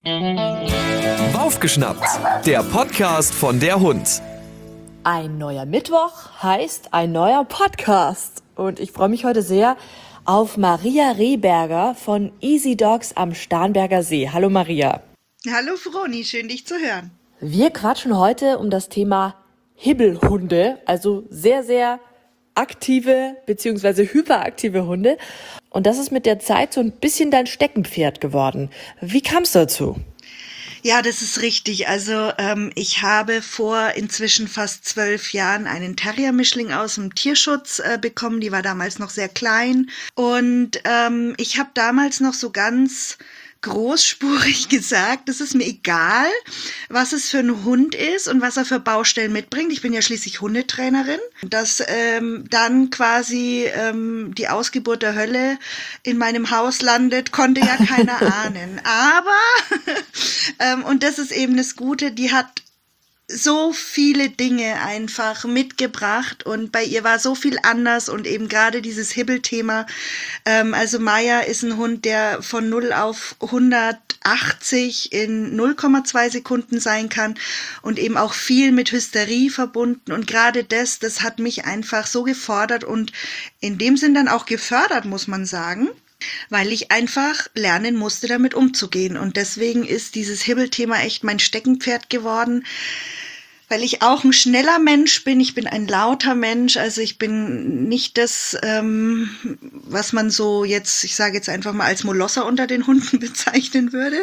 Aufgeschnappt, der Podcast von der Hund. Ein neuer Mittwoch heißt ein neuer Podcast. Und ich freue mich heute sehr auf Maria Rehberger von Easy Dogs am Starnberger See. Hallo Maria. Hallo Froni, schön dich zu hören. Wir quatschen heute um das Thema Hibbelhunde, also sehr, sehr aktive bzw. hyperaktive Hunde. Und das ist mit der Zeit so ein bisschen dein Steckenpferd geworden. Wie kam es dazu? Ja, das ist richtig. Also ich habe vor inzwischen fast 12 Jahren einen Terrier-Mischling aus dem Tierschutz bekommen. Die war damals noch sehr klein. Und ich habe damals noch so ganz großspurig gesagt, es ist mir egal, was es für ein Hund ist und was er für Baustellen mitbringt. Ich bin ja schließlich Hundetrainerin. Dass dann quasi die Ausgeburt der Hölle in meinem Haus landet, konnte ja keiner ahnen. Aber, und das ist eben das Gute, die hat so viele Dinge einfach mitgebracht und bei ihr war so viel anders und eben gerade dieses Hibbel-Thema. Also Maya ist ein Hund, der von 0 auf 180 in 0,2 Sekunden sein kann und eben auch viel mit Hysterie verbunden und gerade das hat mich einfach so gefordert und in dem Sinn dann auch gefördert, muss man sagen. Weil ich einfach lernen musste, damit umzugehen. Und deswegen ist dieses Hibbel-Thema echt mein Steckenpferd geworden, weil ich auch ein schneller Mensch bin. Ich bin ein lauter Mensch. Also ich bin nicht das, was man so jetzt, ich sage jetzt einfach mal als Molosser unter den Hunden bezeichnen würde.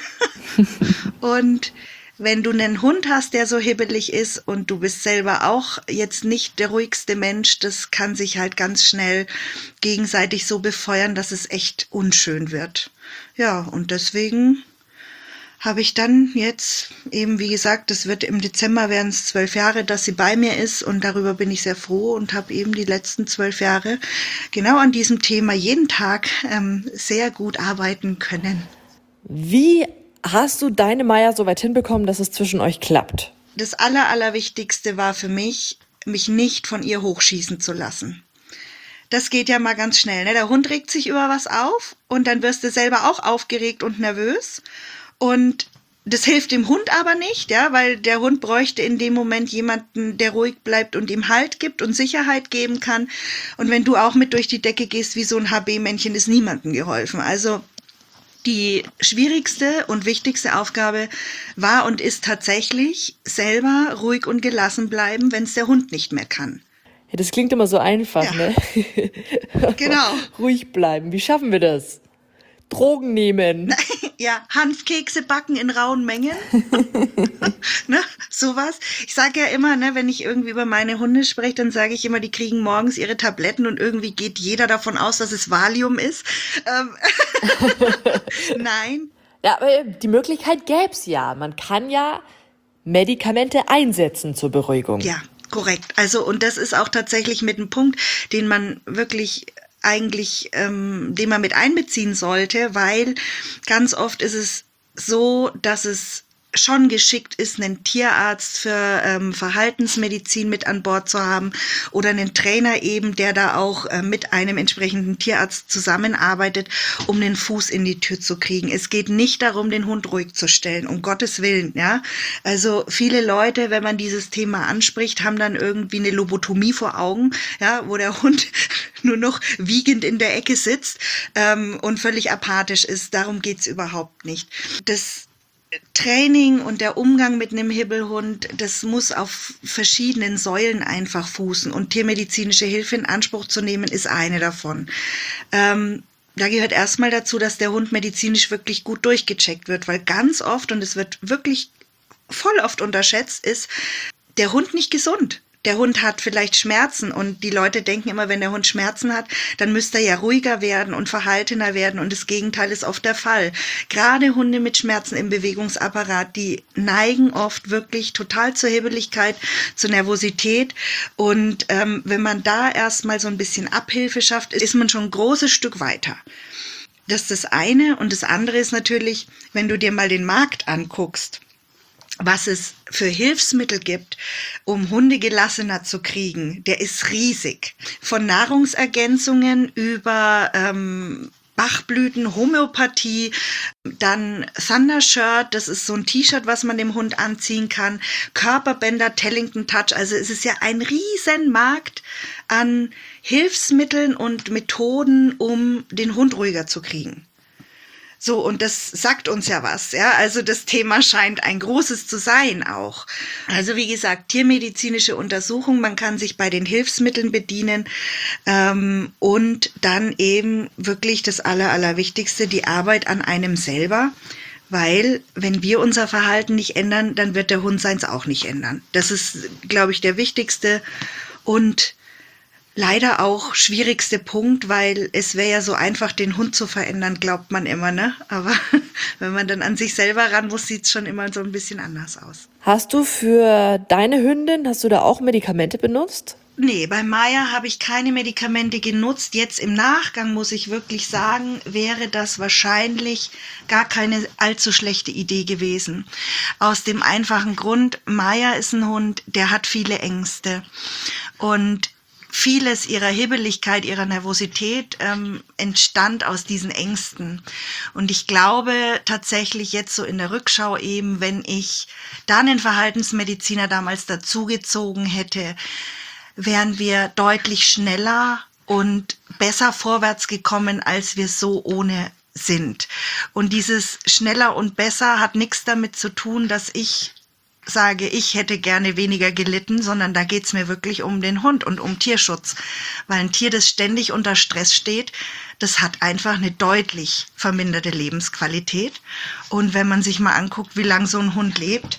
Und wenn du einen Hund hast, der so hibbelig ist und du bist selber auch jetzt nicht der ruhigste Mensch, das kann sich halt ganz schnell gegenseitig so befeuern, dass es echt unschön wird. Ja, und deswegen habe ich dann jetzt eben, wie gesagt, das wird im Dezember werden es 12 Jahre, dass sie bei mir ist und darüber bin ich sehr froh und habe eben die letzten 12 Jahre genau an diesem Thema jeden Tag sehr gut arbeiten können. Wie hast du deine Maya so weit hinbekommen, dass es zwischen euch klappt? Das Allerwichtigste war für mich nicht von ihr hochschießen zu lassen. Das geht ja mal ganz schnell, ne? Der Hund regt sich über was auf und dann wirst du selber auch aufgeregt und nervös. Und das hilft dem Hund aber nicht, ja, weil der Hund bräuchte in dem Moment jemanden, der ruhig bleibt und ihm Halt gibt und Sicherheit geben kann. Und wenn du auch mit durch die Decke gehst wie so ein HB-Männchen, ist niemandem geholfen. Also die schwierigste und wichtigste Aufgabe war und ist tatsächlich selber ruhig und gelassen bleiben, wenn es der Hund nicht mehr kann. Ja, das klingt immer so einfach, Ja. ne? Genau. Ruhig bleiben. Wie schaffen wir das? Drogen nehmen. Ja, Hanfkekse backen in rauen Mengen. Ne, sowas. Ich sage ja immer, ne, wenn ich irgendwie über meine Hunde spreche, dann sage ich immer, die kriegen morgens ihre Tabletten und irgendwie geht jeder davon aus, dass es Valium ist. Nein. Ja, aber die Möglichkeit gäb's ja. Man kann ja Medikamente einsetzen zur Beruhigung. Ja, korrekt. Also, und das ist auch tatsächlich mit einem Punkt, den man wirklich eigentlich, den man mit einbeziehen sollte, weil ganz oft ist es so, dass es schon geschickt ist, einen Tierarzt für Verhaltensmedizin mit an Bord zu haben oder einen Trainer eben, der da auch mit einem entsprechenden Tierarzt zusammenarbeitet, um den Fuß in die Tür zu kriegen. Es geht nicht darum, den Hund ruhig zu stellen, um Gottes Willen, ja. Also viele Leute, wenn man dieses Thema anspricht, haben dann irgendwie eine Lobotomie vor Augen, ja, wo der Hund nur noch wiegend in der Ecke sitzt und völlig apathisch ist. Darum geht's überhaupt nicht. Das Training und der Umgang mit einem Hibbelhund, das muss auf verschiedenen Säulen einfach fußen und tiermedizinische Hilfe in Anspruch zu nehmen, ist eine davon. Da gehört erstmal dazu, dass der Hund medizinisch wirklich gut durchgecheckt wird, weil ganz oft, und es wird wirklich voll oft unterschätzt, ist der Hund nicht gesund. Der Hund hat vielleicht Schmerzen und die Leute denken immer, wenn der Hund Schmerzen hat, dann müsste er ja ruhiger werden und verhaltener werden und das Gegenteil ist oft der Fall. Gerade Hunde mit Schmerzen im Bewegungsapparat, die neigen oft wirklich total zur Hibbeligkeit, zur Nervosität und wenn man da erstmal so ein bisschen Abhilfe schafft, ist man schon ein großes Stück weiter. Das ist das eine und das andere ist natürlich, wenn du dir mal den Markt anguckst, was es für Hilfsmittel gibt, um Hunde gelassener zu kriegen, der ist riesig. Von Nahrungsergänzungen über Bachblüten, Homöopathie, dann Thundershirt, das ist so ein T-Shirt, was man dem Hund anziehen kann, Körperbänder, Tellington Touch, also es ist ja ein Riesenmarkt an Hilfsmitteln und Methoden, um den Hund ruhiger zu kriegen. So, und das sagt uns ja was, ja. Also das Thema scheint ein großes zu sein auch. Also wie gesagt, tiermedizinische Untersuchung, man kann sich bei den Hilfsmitteln bedienen und dann eben wirklich das Allerwichtigste, die Arbeit an einem selber. Weil, wenn wir unser Verhalten nicht ändern, dann wird der Hund seins auch nicht ändern. Das ist, glaube ich, der wichtigste und leider auch schwierigste Punkt, weil es wäre ja so einfach, den Hund zu verändern, glaubt man immer, ne? Aber wenn man dann an sich selber ran muss, sieht es schon immer so ein bisschen anders aus. Hast du für deine Hündin, hast du da auch Medikamente benutzt? Nee, bei Maya habe ich keine Medikamente genutzt. Jetzt im Nachgang muss ich wirklich sagen, wäre das wahrscheinlich gar keine allzu schlechte Idee gewesen. Aus dem einfachen Grund, Maya ist ein Hund, der hat viele Ängste. Und vieles ihrer Hibbeligkeit, ihrer Nervosität entstand aus diesen Ängsten. Und ich glaube tatsächlich jetzt so in der Rückschau eben, wenn ich dann einen Verhaltensmediziner damals dazugezogen hätte, wären wir deutlich schneller und besser vorwärts gekommen, als wir so ohne sind. Und dieses schneller und besser hat nichts damit zu tun, dass ich sage, ich hätte gerne weniger gelitten, sondern da geht's mir wirklich um den Hund und um Tierschutz. Weil ein Tier, das ständig unter Stress steht, das hat einfach eine deutlich verminderte Lebensqualität. Und wenn man sich mal anguckt, wie lang so ein Hund lebt,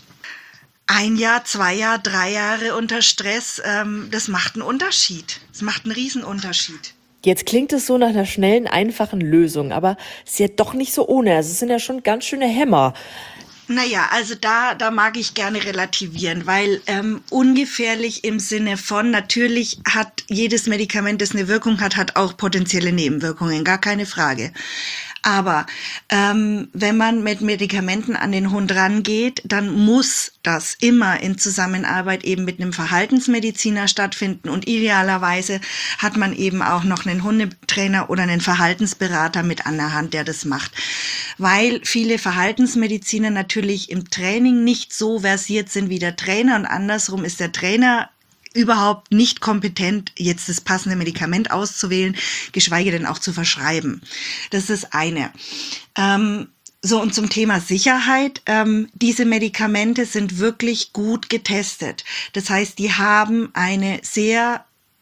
1 Jahr, 2 Jahre, 3 Jahre unter Stress, das macht einen Unterschied. Das macht einen Riesenunterschied. Jetzt klingt es so nach einer schnellen, einfachen Lösung, aber es ist ja doch nicht so ohne. Also es sind ja schon ganz schöne Hämmer. Naja, also da mag ich gerne relativieren, weil ungefährlich im Sinne von, natürlich hat jedes Medikament, das eine Wirkung hat auch potenzielle Nebenwirkungen, gar keine Frage. Aber wenn man mit Medikamenten an den Hund rangeht, dann muss das immer in Zusammenarbeit eben mit einem Verhaltensmediziner stattfinden. Und idealerweise hat man eben auch noch einen Hundetrainer oder einen Verhaltensberater mit an der Hand, der das macht. Weil viele Verhaltensmediziner natürlich im Training nicht so versiert sind wie der Trainer und andersrum ist der Trainer überhaupt nicht kompetent, jetzt das passende Medikament auszuwählen, geschweige denn auch zu verschreiben. Das ist das eine. So, und zum Thema Sicherheit. Diese Medikamente sind wirklich gut getestet. Das heißt, die haben eine sehr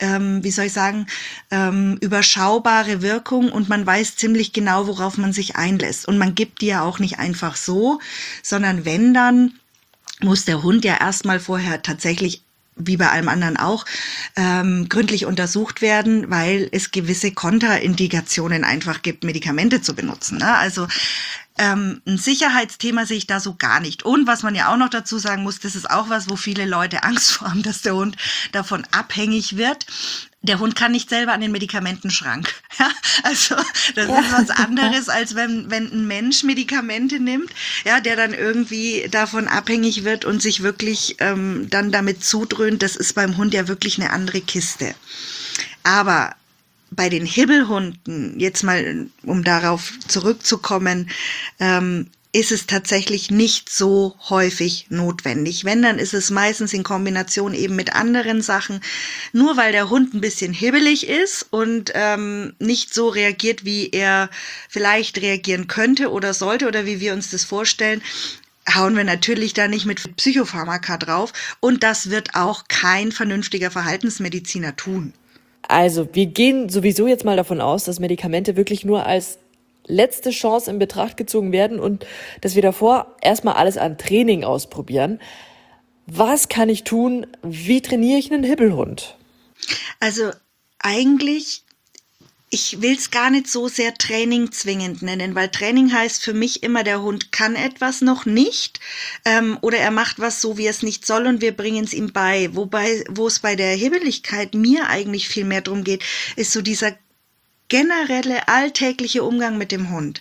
überschaubare Wirkung und man weiß ziemlich genau, worauf man sich einlässt. Und man gibt die ja auch nicht einfach so, sondern wenn, dann muss der Hund ja erstmal vorher tatsächlich, wie bei allem anderen auch, gründlich untersucht werden, weil es gewisse Kontraindikationen einfach gibt, Medikamente zu benutzen. Ne? Also ein Sicherheitsthema sehe ich da so gar nicht. Und was man ja auch noch dazu sagen muss, das ist auch was, wo viele Leute Angst vor haben, dass der Hund davon abhängig wird. Der Hund kann nicht selber an den Medikamentenschrank. Ja, also das ist was anderes, als wenn ein Mensch Medikamente nimmt, ja, der dann irgendwie davon abhängig wird und sich wirklich dann damit zudröhnt. Das ist beim Hund ja wirklich eine andere Kiste. Aber bei den Hibbelhunden, jetzt mal, um darauf zurückzukommen, ist es tatsächlich nicht so häufig notwendig. Wenn, dann ist es meistens in Kombination eben mit anderen Sachen. Nur weil der Hund ein bisschen hibbelig ist und nicht so reagiert, wie er vielleicht reagieren könnte oder sollte oder wie wir uns das vorstellen, hauen wir natürlich da nicht mit Psychopharmaka drauf. Und das wird auch kein vernünftiger Verhaltensmediziner tun. Also, wir gehen sowieso jetzt mal davon aus, dass Medikamente wirklich nur als letzte Chance in Betracht gezogen werden und dass wir davor erstmal alles an Training ausprobieren. Was kann ich tun? Wie trainiere ich einen Hibbelhund? Also eigentlich, ich will es gar nicht so sehr Training zwingend nennen, weil Training heißt für mich immer, der Hund kann etwas noch nicht oder er macht was so, wie er es nicht soll und wir bringen es ihm bei. Wobei, wo es bei der Hibbeligkeit mir eigentlich viel mehr drum geht, ist so dieser generelle alltägliche Umgang mit dem Hund.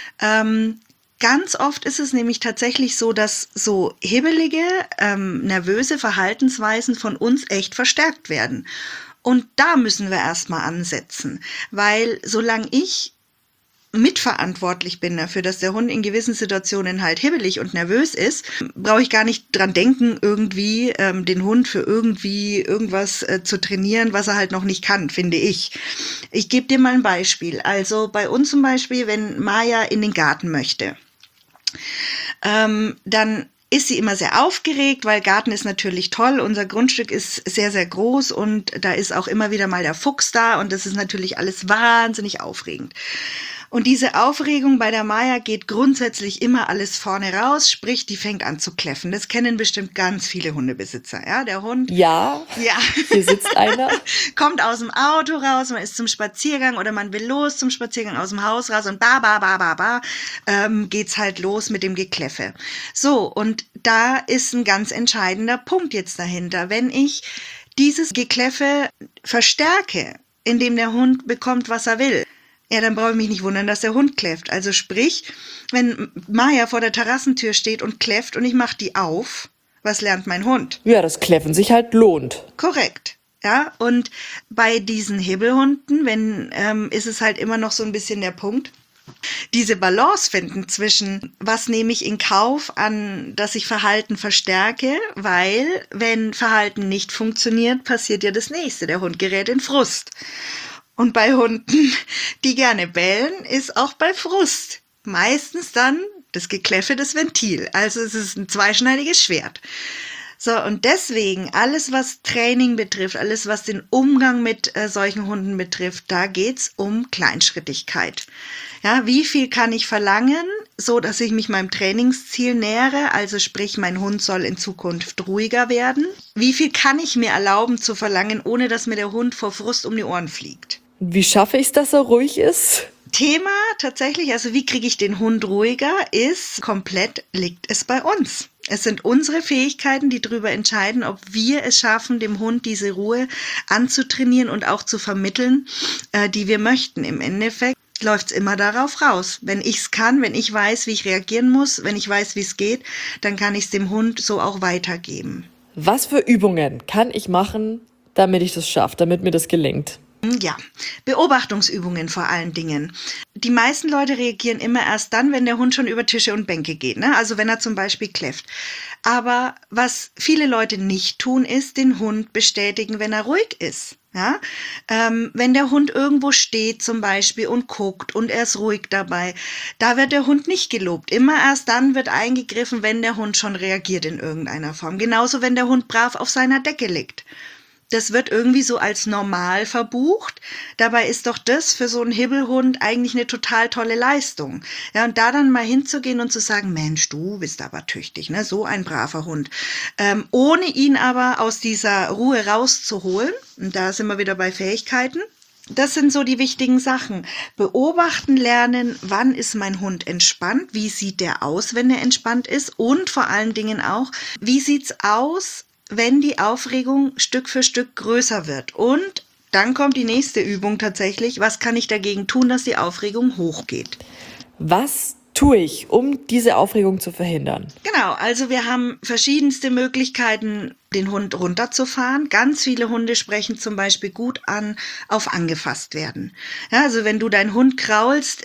Ganz oft ist es nämlich tatsächlich so, dass so hibbelige, nervöse Verhaltensweisen von uns echt verstärkt werden. Und da müssen wir erstmal ansetzen, weil solange ich mitverantwortlich bin dafür, dass der Hund in gewissen Situationen halt hibbelig und nervös ist, brauche ich gar nicht dran denken, irgendwie den Hund für irgendwas zu trainieren, was er halt noch nicht kann, finde ich. Ich gebe dir mal ein Beispiel. Also bei uns zum Beispiel, wenn Maya in den Garten möchte, dann ist sie immer sehr aufgeregt, weil Garten ist natürlich toll. Unser Grundstück ist sehr, sehr groß und da ist auch immer wieder mal der Fuchs da und das ist natürlich alles wahnsinnig aufregend. Und diese Aufregung bei der Maya geht grundsätzlich immer alles vorne raus, sprich, die fängt an zu kläffen. Das kennen bestimmt ganz viele Hundebesitzer. Ja, der Hund. Ja, hier sitzt einer. Kommt aus dem Auto raus, man ist zum Spaziergang oder man will los zum Spaziergang aus dem Haus raus und geht's halt los mit dem Gekläffe. So, und da ist ein ganz entscheidender Punkt jetzt dahinter. Wenn ich dieses Gekläffe verstärke, indem der Hund bekommt, was er will, ja, dann brauche ich mich nicht wundern, dass der Hund kläfft. Also sprich, wenn Maya vor der Terrassentür steht und kläfft und ich mache die auf, was lernt mein Hund? Ja, das Kläffen sich halt lohnt. Korrekt. Ja, und bei diesen Hibbelhunden, ist es halt immer noch so ein bisschen der Punkt, diese Balance finden zwischen, was nehme ich in Kauf an, dass ich Verhalten verstärke, weil wenn Verhalten nicht funktioniert, passiert ja das Nächste. Der Hund gerät in Frust. Und bei Hunden, die gerne bellen, ist auch bei Frust meistens dann das Gekläffe das Ventil. Also es ist ein zweischneidiges Schwert. So, und deswegen alles, was Training betrifft, alles, was den Umgang mit solchen Hunden betrifft, da geht's um Kleinschrittigkeit. Ja, wie viel kann ich verlangen, so dass ich mich meinem Trainingsziel nähere? Also sprich, mein Hund soll in Zukunft ruhiger werden. Wie viel kann ich mir erlauben zu verlangen, ohne dass mir der Hund vor Frust um die Ohren fliegt? Wie schaffe ich es, dass er ruhig ist? Thema tatsächlich, also wie kriege ich den Hund ruhiger, liegt es bei uns. Es sind unsere Fähigkeiten, die darüber entscheiden, ob wir es schaffen, dem Hund diese Ruhe anzutrainieren und auch zu vermitteln, die wir möchten. Im Endeffekt läuft es immer darauf raus. Wenn ich es kann, wenn ich weiß, wie ich reagieren muss, wenn ich weiß, wie es geht, dann kann ich es dem Hund so auch weitergeben. Was für Übungen kann ich machen, damit ich das schaffe, damit mir das gelingt? Ja, Beobachtungsübungen vor allen Dingen. Die meisten Leute reagieren immer erst dann, wenn der Hund schon über Tische und Bänke geht, ne? Also wenn er zum Beispiel kläfft. Aber was viele Leute nicht tun, ist den Hund bestätigen, wenn er ruhig ist. Ja? Wenn der Hund irgendwo steht zum Beispiel und guckt und er ist ruhig dabei, da wird der Hund nicht gelobt. Immer erst dann wird eingegriffen, wenn der Hund schon reagiert in irgendeiner Form. Genauso, wenn der Hund brav auf seiner Decke liegt. Das wird irgendwie so als normal verbucht. Dabei ist doch das für so einen Hibbelhund eigentlich eine total tolle Leistung. Ja, und da dann mal hinzugehen und zu sagen, Mensch, du bist aber tüchtig, ne? So ein braver Hund. Ohne ihn aber aus dieser Ruhe rauszuholen, und da sind wir wieder bei Fähigkeiten, das sind so die wichtigen Sachen. Beobachten lernen, wann ist mein Hund entspannt, wie sieht der aus, wenn er entspannt ist und vor allen Dingen auch, wie sieht's aus, wenn die Aufregung Stück für Stück größer wird. Und dann kommt die nächste Übung tatsächlich. Was kann ich dagegen tun, dass die Aufregung hochgeht? Was tue ich, um diese Aufregung zu verhindern? Genau, also wir haben verschiedenste Möglichkeiten, den Hund runterzufahren. Ganz viele Hunde sprechen zum Beispiel gut an, auf angefasst werden. Ja, also wenn du deinen Hund kraulst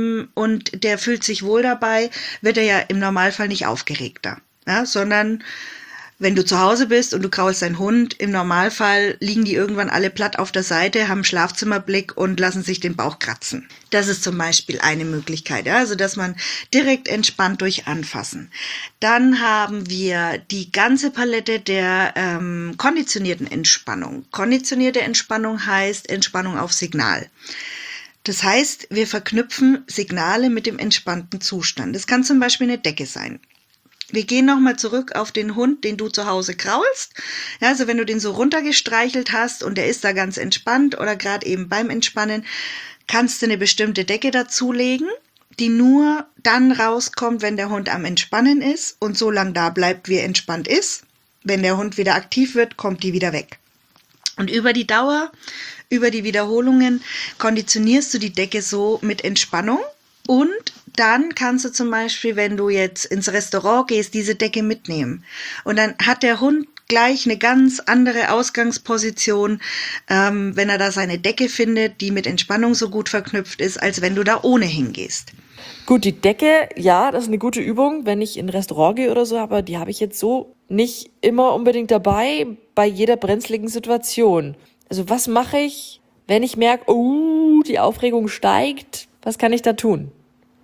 und der fühlt sich wohl dabei, wird er ja im Normalfall nicht aufgeregter, ja, sondern wenn du zu Hause bist und du kraulst deinen Hund, im Normalfall liegen die irgendwann alle platt auf der Seite, haben Schlafzimmerblick und lassen sich den Bauch kratzen. Das ist zum Beispiel eine Möglichkeit, ja? Also dass man direkt entspannt durch Anfassen. Dann haben wir die ganze Palette der konditionierten Entspannung. Konditionierte Entspannung heißt Entspannung auf Signal. Das heißt, wir verknüpfen Signale mit dem entspannten Zustand. Das kann zum Beispiel eine Decke sein. Wir gehen nochmal zurück auf den Hund, den du zu Hause kraulst. Ja, also wenn du den so runtergestreichelt hast und der ist da ganz entspannt oder gerade eben beim Entspannen, kannst du eine bestimmte Decke dazulegen, die nur dann rauskommt, wenn der Hund am Entspannen ist und so lange da bleibt, wie er entspannt ist. Wenn der Hund wieder aktiv wird, kommt die wieder weg. Und über die Dauer, über die Wiederholungen konditionierst du die Decke so mit Entspannung. Und dann kannst du zum Beispiel, wenn du jetzt ins Restaurant gehst, diese Decke mitnehmen. Und dann hat der Hund gleich eine ganz andere Ausgangsposition, wenn er da seine Decke findet, die mit Entspannung so gut verknüpft ist, als wenn du da ohne hingehst. Gut, die Decke, ja, das ist eine gute Übung, wenn ich in ein Restaurant gehe oder so, aber die habe ich jetzt so nicht immer unbedingt dabei bei jeder brenzligen Situation. Also was mache ich, wenn ich merke, die Aufregung steigt? Was kann ich da tun?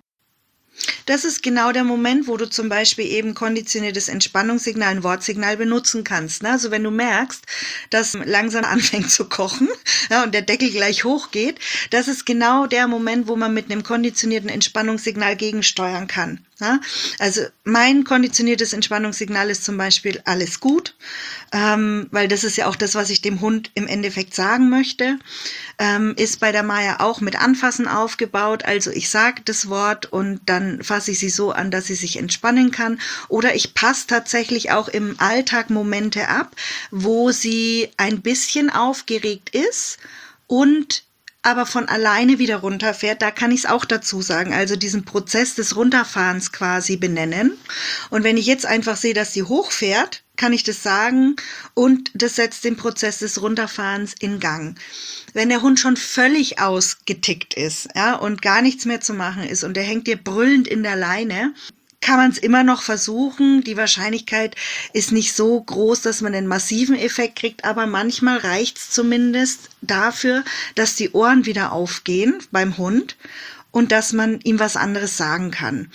Das ist genau der Moment, wo du zum Beispiel eben konditioniertes Entspannungssignal, ein Wortsignal benutzen kannst. Ne? Also wenn du merkst, dass langsam anfängt zu kochen, ja, und der Deckel gleich hochgeht, das ist genau der Moment, wo man mit einem konditionierten Entspannungssignal gegensteuern kann. Ja? Also mein konditioniertes Entspannungssignal ist zum Beispiel alles gut, weil das ist ja auch das, was ich dem Hund im Endeffekt sagen möchte. Ist bei der Maya auch mit Anfassen aufgebaut. Also ich sage das Wort und dann fasse ich sie so an, dass sie sich entspannen kann. Oder ich passe tatsächlich auch im Alltag Momente ab, wo sie ein bisschen aufgeregt ist und aber von alleine wieder runterfährt, da kann ich es auch dazu sagen, also diesen Prozess des Runterfahrens quasi benennen. Und wenn ich jetzt einfach sehe, dass sie hochfährt, kann ich das sagen und das setzt den Prozess des Runterfahrens in Gang. Wenn der Hund schon völlig ausgetickt ist, ja, und gar nichts mehr zu machen ist und der hängt dir brüllend in der Leine, kann man es immer noch versuchen. Die Wahrscheinlichkeit ist nicht so groß, dass man einen massiven Effekt kriegt, aber manchmal reicht es zumindest dafür, dass die Ohren wieder aufgehen beim Hund und dass man ihm was anderes sagen kann.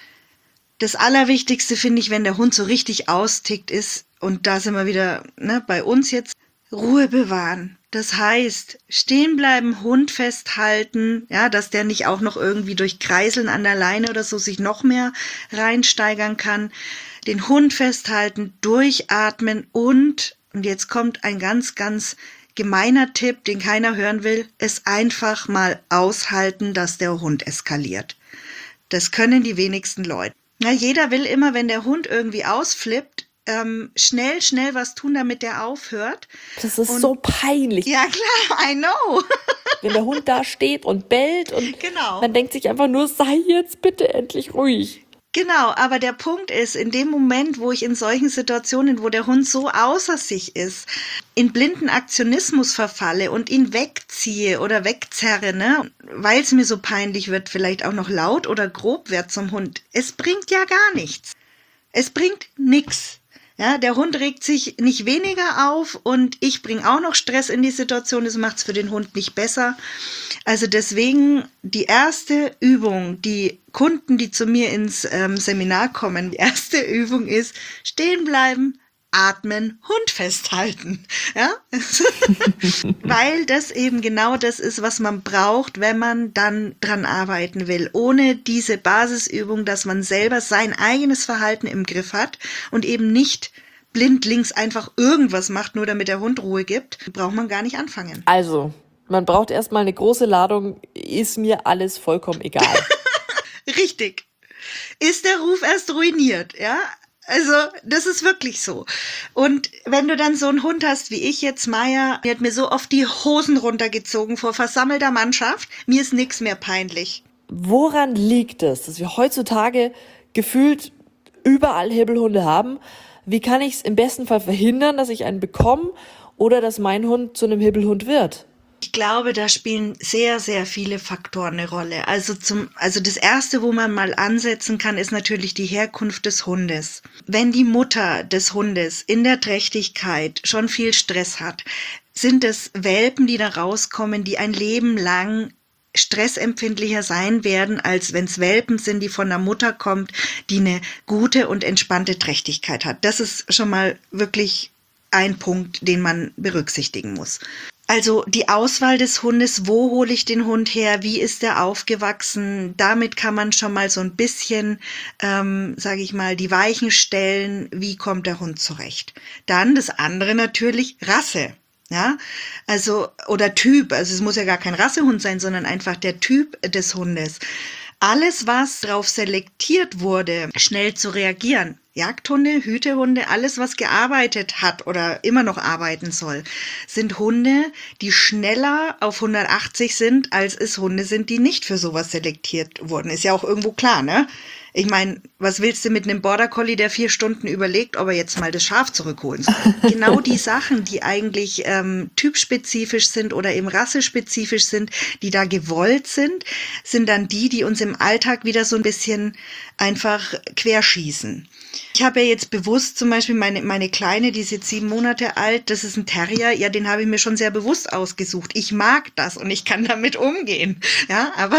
Das Allerwichtigste finde ich, wenn der Hund so richtig austickt ist, und da sind wir wieder bei uns jetzt, Ruhe bewahren. Das heißt, stehen bleiben, Hund festhalten, ja, dass der nicht auch noch irgendwie durch Kreiseln an der Leine oder so sich noch mehr reinsteigern kann. Den Hund festhalten, durchatmen und jetzt kommt ein ganz, ganz gemeiner Tipp, den keiner hören will, es einfach mal aushalten, dass der Hund eskaliert. Das können die wenigsten Leute. Na, jeder will immer, wenn der Hund irgendwie ausflippt, schnell was tun, damit der aufhört. Das ist so peinlich. Ja klar, I know. Wenn der Hund da steht und bellt und Genau. man denkt sich einfach nur, sei jetzt bitte endlich ruhig. Genau, aber der Punkt ist, in dem Moment, wo ich in solchen Situationen, wo der Hund so außer sich ist, in blinden Aktionismus verfalle und ihn wegziehe oder wegzerre, weil es mir so peinlich wird, vielleicht auch noch laut oder grob wird zum Hund. Es bringt ja gar nichts. Es bringt nichts. Ja, der Hund regt sich nicht weniger auf und ich bringe auch noch Stress in die Situation. Das macht es für den Hund nicht besser. Also deswegen die erste Übung, die Kunden, die zu mir ins Seminar kommen, die erste Übung ist, stehen bleiben, atmen, Hund festhalten. Ja? Weil das eben genau das ist, was man braucht, wenn man dann dran arbeiten will. Ohne diese Basisübung, dass man selber sein eigenes Verhalten im Griff hat und eben nicht blindlings einfach irgendwas macht, nur damit der Hund Ruhe gibt, braucht man gar nicht anfangen. Also, man braucht erstmal eine große Ladung, ist mir alles vollkommen egal. Richtig. Ist der Ruf erst ruiniert, ja? Also, das ist wirklich so. Und wenn du dann so einen Hund hast, wie ich jetzt, Maya, die hat mir so oft die Hosen runtergezogen vor versammelter Mannschaft, mir ist nichts mehr peinlich. Woran liegt es, dass wir heutzutage gefühlt überall Hibbelhunde haben? Wie kann ich es im besten Fall verhindern, dass ich einen bekomme oder dass mein Hund zu einem Hibbelhund wird? Ich glaube, da spielen sehr, sehr viele Faktoren eine Rolle. Also das Erste, wo man mal ansetzen kann, ist natürlich die Herkunft des Hundes. Wenn die Mutter des Hundes in der Trächtigkeit schon viel Stress hat, sind es Welpen, die da rauskommen, die ein Leben lang stressempfindlicher sein werden, als wenn es Welpen sind, die von der Mutter kommt, die eine gute und entspannte Trächtigkeit hat. Das ist schon mal wirklich ein Punkt, den man berücksichtigen muss. Also die Auswahl des Hundes, wo hole ich den Hund her, wie ist er aufgewachsen, damit kann man schon mal so ein bisschen, sage ich mal, die Weichen stellen, wie kommt der Hund zurecht. Dann das andere natürlich, Rasse. Ja, also, oder Typ, also es muss ja gar kein Rassehund sein, sondern einfach der Typ des Hundes. Alles, was darauf selektiert wurde, schnell zu reagieren. Jagdhunde, Hütehunde, alles, was gearbeitet hat oder immer noch arbeiten soll, sind Hunde, die schneller auf 180 sind, als es Hunde sind, die nicht für sowas selektiert wurden. Ist ja auch irgendwo klar, ne? Ich meine, was willst du mit einem Border Collie, der 4 Stunden überlegt, ob er jetzt mal das Schaf zurückholen soll? Genau die Sachen, die eigentlich typspezifisch sind oder eben rassespezifisch sind, die da gewollt sind dann die uns im Alltag wieder so ein bisschen einfach querschießen. Ich habe ja jetzt bewusst zum Beispiel meine Kleine, die ist jetzt 7 Monate alt, das ist ein Terrier, ja, den habe ich mir schon sehr bewusst ausgesucht. Ich mag das und ich kann damit umgehen, ja, aber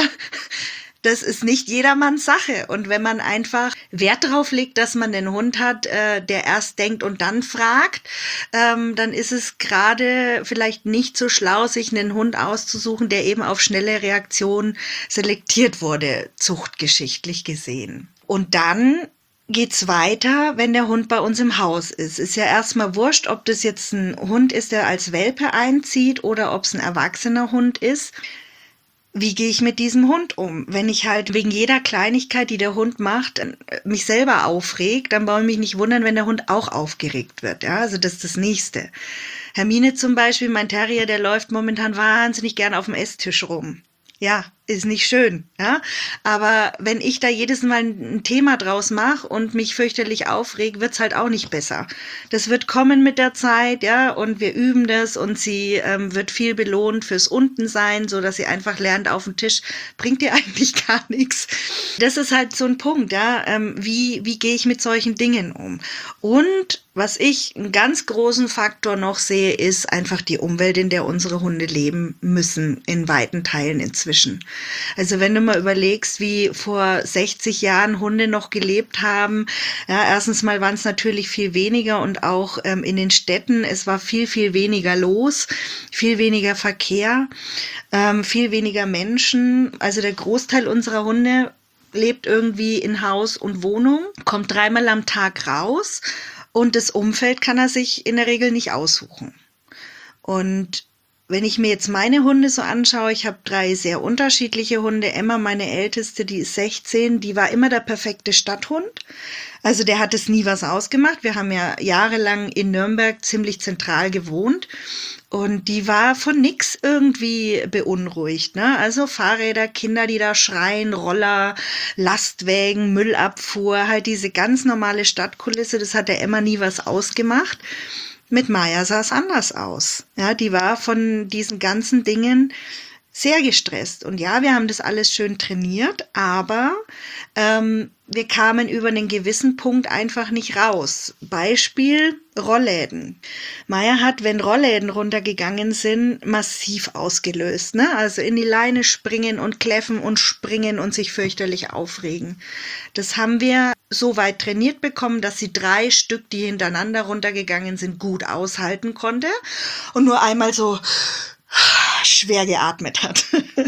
das ist nicht jedermanns Sache. Und wenn man einfach Wert darauf legt, dass man einen Hund hat, der erst denkt und dann fragt, dann ist es gerade vielleicht nicht so schlau, sich einen Hund auszusuchen, der eben auf schnelle Reaktionen selektiert wurde, zuchtgeschichtlich gesehen. Und dann geht's weiter, wenn der Hund bei uns im Haus ist. Ist ja erstmal wurscht, ob das jetzt ein Hund ist, der als Welpe einzieht oder ob es ein erwachsener Hund ist. Wie gehe ich mit diesem Hund um? Wenn ich halt wegen jeder Kleinigkeit, die der Hund macht, mich selber aufregt, dann brauche ich mich nicht wundern, wenn der Hund auch aufgeregt wird. Ja, also das ist das Nächste. Hermine zum Beispiel, mein Terrier, der läuft momentan wahnsinnig gern auf dem Esstisch rum. Ja, ist nicht schön, ja. Aber wenn ich da jedes Mal ein Thema draus mache und mich fürchterlich aufreg, wird's halt auch nicht besser. Das wird kommen mit der Zeit, ja, und wir üben das und sie wird viel belohnt fürs Untensein, so dass sie einfach lernt, auf dem Tisch bringt ihr eigentlich gar nichts. Das ist halt so ein Punkt, ja. Wie gehe ich mit solchen Dingen um? Und was ich einen ganz großen Faktor noch sehe, ist einfach die Umwelt, in der unsere Hunde leben müssen, in weiten Teilen inzwischen. Also wenn du mal überlegst, wie vor 60 Jahren Hunde noch gelebt haben, ja, erstens mal waren es natürlich viel weniger und auch in den Städten, es war viel, viel weniger los, viel weniger Verkehr, viel weniger Menschen. Also der Großteil unserer Hunde lebt irgendwie in Haus und Wohnung, kommt 3-mal am Tag raus und das Umfeld kann er sich in der Regel nicht aussuchen. Und wenn ich mir jetzt meine Hunde so anschaue, ich habe 3 sehr unterschiedliche Hunde. Emma, meine Älteste, die ist 16, die war immer der perfekte Stadthund. Also der hat es nie was ausgemacht. Wir haben ja jahrelang in Nürnberg ziemlich zentral gewohnt. Und die war von nix irgendwie beunruhigt, ne? Also Fahrräder, Kinder, die da schreien, Roller, Lastwägen, Müllabfuhr, halt diese ganz normale Stadtkulisse, das hat der Emma nie was ausgemacht. Mit Maya sah es anders aus. Ja, die war von diesen ganzen Dingen sehr gestresst. Und ja, wir haben das alles schön trainiert, aber wir kamen über einen gewissen Punkt einfach nicht raus. Beispiel Rollläden. Maya hat, wenn Rollläden runtergegangen sind, massiv ausgelöst, ne? Also in die Leine springen und kläffen und springen und sich fürchterlich aufregen. Das haben wir so weit trainiert bekommen, dass sie 3 Stück, die hintereinander runtergegangen sind, gut aushalten konnte und nur einmal so schwer geatmet hat.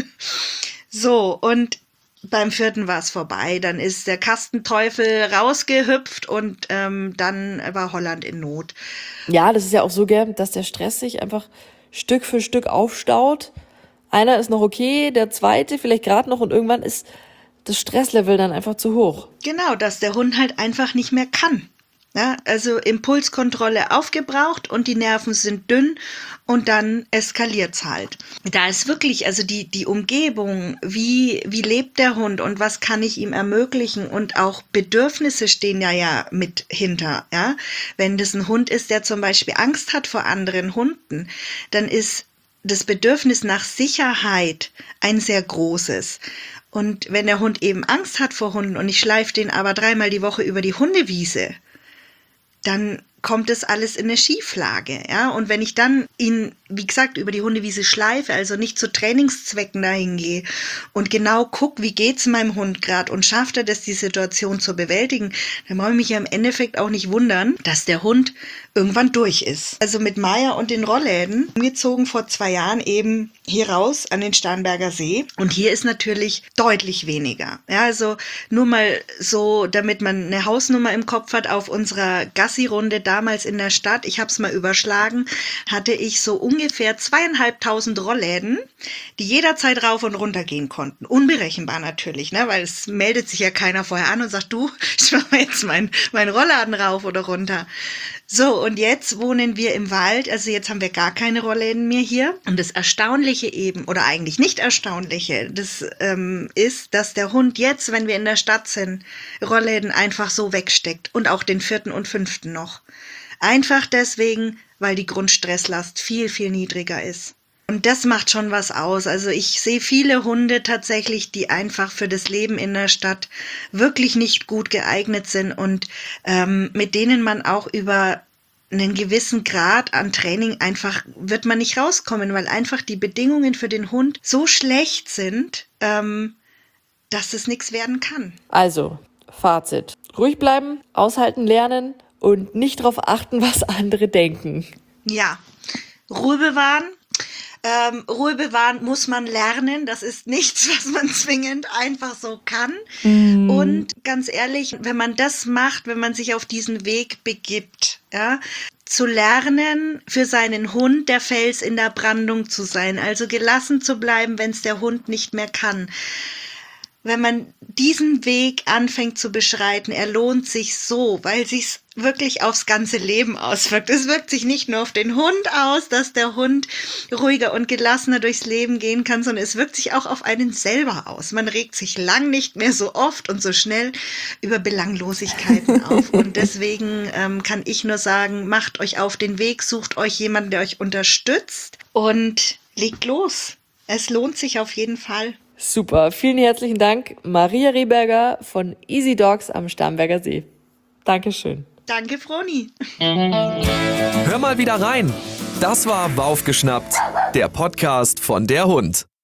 So, und beim 4. war es vorbei. Dann ist der Kastenteufel rausgehüpft und dann war Holland in Not. Ja, das ist ja auch so, gell, dass der Stress sich einfach Stück für Stück aufstaut. Einer ist noch okay, der zweite vielleicht gerade noch und irgendwann ist das Stresslevel dann einfach zu hoch. Genau, dass der Hund halt einfach nicht mehr kann. Ja, also Impulskontrolle aufgebraucht und die Nerven sind dünn und dann eskaliert's halt. Da ist wirklich, also die Umgebung, wie lebt der Hund und was kann ich ihm ermöglichen und auch Bedürfnisse stehen ja mit hinter, ja. Wenn das ein Hund ist, der zum Beispiel Angst hat vor anderen Hunden, dann ist das Bedürfnis nach Sicherheit ein sehr großes. Und wenn der Hund eben Angst hat vor Hunden und ich schleife den aber 3-mal die Woche über die Hundewiese, dann kommt das alles in eine Schieflage, ja. Und wenn ich dann ihn, wie gesagt, über die Hundewiese schleife, also nicht zu Trainingszwecken dahin gehe und genau gucke, wie geht's meinem Hund gerade und schafft er das, die Situation zu bewältigen, dann brauche ich mich ja im Endeffekt auch nicht wundern, dass der Hund irgendwann durch ist. Also mit Maya und den Rollläden umgezogen vor 2 Jahren eben hier raus an den Starnberger See. Und hier ist natürlich deutlich weniger. Ja, also nur mal so, damit man eine Hausnummer im Kopf hat, auf unserer Gassi-Runde damals in der Stadt, ich habe es mal überschlagen, hatte ich so ungefähr 2.500 Rollläden, die jederzeit rauf und runter gehen konnten. Unberechenbar natürlich, ne, weil es meldet sich ja keiner vorher an und sagt, du, ich mache jetzt mein Rollladen rauf oder runter. So, und jetzt wohnen wir im Wald, also jetzt haben wir gar keine Rollläden mehr hier. Und das Erstaunliche eben, oder eigentlich nicht Erstaunliche, das ist, dass der Hund jetzt, wenn wir in der Stadt sind, Rollläden einfach so wegsteckt und auch den 4. und 5. noch. Einfach deswegen, weil die Grundstresslast viel, viel niedriger ist. Und das macht schon was aus. Also ich sehe viele Hunde tatsächlich, die einfach für das Leben in der Stadt wirklich nicht gut geeignet sind und mit denen man auch über einen gewissen Grad an Training einfach wird man nicht rauskommen, weil einfach die Bedingungen für den Hund so schlecht sind, dass es nichts werden kann. Also, Fazit. Ruhig bleiben, aushalten lernen und nicht darauf achten, was andere denken. Ja, Ruhe bewahren. Ruhe bewahren muss man lernen. Das ist nichts, was man zwingend einfach so kann. Und ganz ehrlich, wenn man das macht, wenn man sich auf diesen Weg begibt, ja, zu lernen, für seinen Hund der Fels in der Brandung zu sein, also gelassen zu bleiben, wenn es der Hund nicht mehr kann. Wenn man diesen Weg anfängt zu beschreiten, er lohnt sich so, weil sich's wirklich aufs ganze Leben auswirkt. Es wirkt sich nicht nur auf den Hund aus, dass der Hund ruhiger und gelassener durchs Leben gehen kann, sondern es wirkt sich auch auf einen selber aus. Man regt sich lang nicht mehr so oft und so schnell über Belanglosigkeiten auf. Und deswegen kann ich nur sagen, macht euch auf den Weg, sucht euch jemanden, der euch unterstützt und legt los. Es lohnt sich auf jeden Fall. Super, vielen herzlichen Dank, Maria Rehberger von Easy Dogs am Starnberger See. Dankeschön. Danke, Froni. Hör mal wieder rein. Das war Waufgeschnappt, der Podcast von der Hund.